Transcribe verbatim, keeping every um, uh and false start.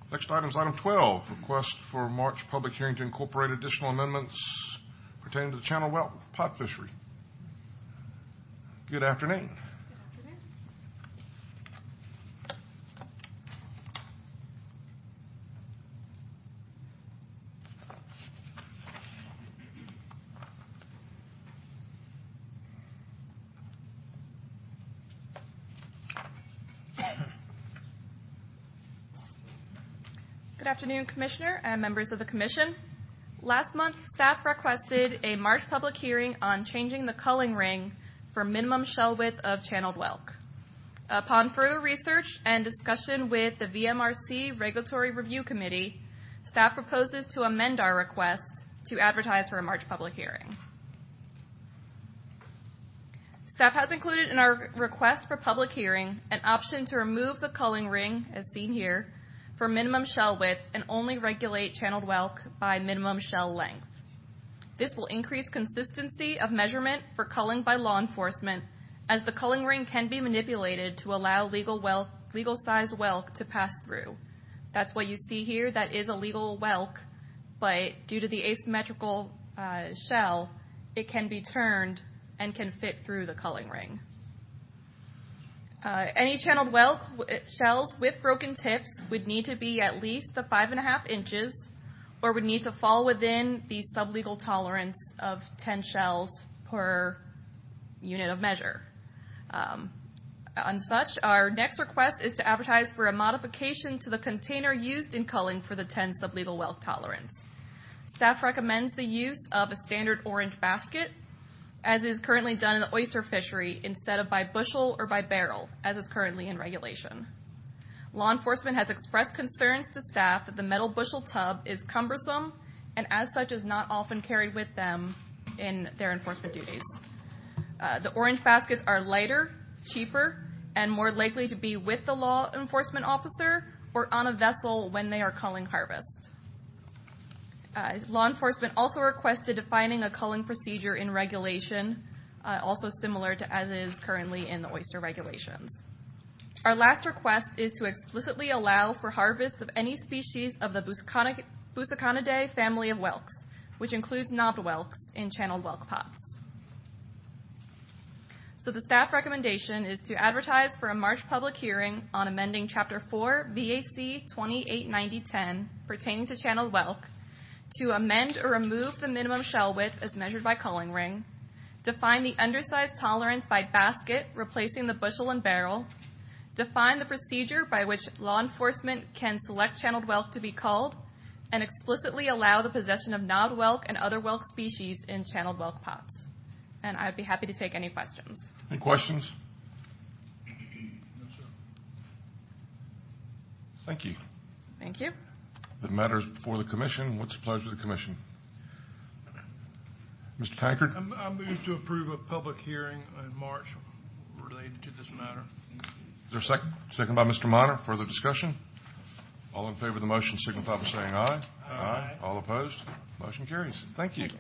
Next item is item twelve, request for March public hearing to incorporate additional amendments pertaining to the channel whelk pod fishery. Good afternoon. Good afternoon, Commissioner and members of the Commission. Last month, staff requested a March public hearing on changing the culling ring for minimum shell width of channeled whelk. Upon further research and discussion with the V M R C Regulatory Review Committee, staff proposes to amend our request to advertise for a March public hearing. Staff has included in our request for public hearing an option to remove the culling ring, as seen here, for minimum shell width and only regulate channeled whelk by minimum shell length. This will increase consistency of measurement for culling by law enforcement, as the culling ring can be manipulated to allow legal whelk, legal size whelk to pass through. That's what you see here. That is a legal whelk, but due to the asymmetrical uh, shell, it can be turned and can fit through the culling ring. Uh, any channeled whelk shells with broken tips would need to be at least the five and a half inches, or would need to fall within the sublegal tolerance of ten shells per unit of measure. Um, on such, our next request is to advertise for a modification to the container used in culling for the ten sublegal whelk tolerance. Staff recommends the use of a standard orange basket, as is currently done in the oyster fishery, instead of by bushel or by barrel, as is currently in regulation. Law enforcement has expressed concerns to staff that the metal bushel tub is cumbersome and as such is not often carried with them in their enforcement duties. Uh, the orange baskets are lighter, cheaper, and more likely to be with the law enforcement officer or on a vessel when they are culling harvest. Uh, law enforcement also requested defining a culling procedure in regulation, uh, also similar to as is currently in the oyster regulations. Our last request is to explicitly allow for harvest of any species of the Busacanidae family of whelks, which includes knobbed whelks in channeled whelk pots. So the staff recommendation is to advertise for a March public hearing on amending Chapter four, V A C twenty-eight ninety ten, pertaining to channeled whelk, to amend or remove the minimum shell width as measured by culling ring, define the undersized tolerance by basket, replacing the bushel and barrel, define the procedure by which law enforcement can select channeled whelk to be culled, and explicitly allow the possession of knobbed whelk and other whelk species in channeled whelk pots. And I'd be happy to take any questions. Any questions? No, sir. Thank you. Thank you. The matter is before the Commission. What's the pleasure of the Commission? Mister Tankard? I'm, I move to approve a public hearing in March related to this matter. Is there a second? Second by Mister Minor. Further discussion? All in favor of the motion signify by saying aye. Aye. All opposed? Motion carries. Thank you. Thank you.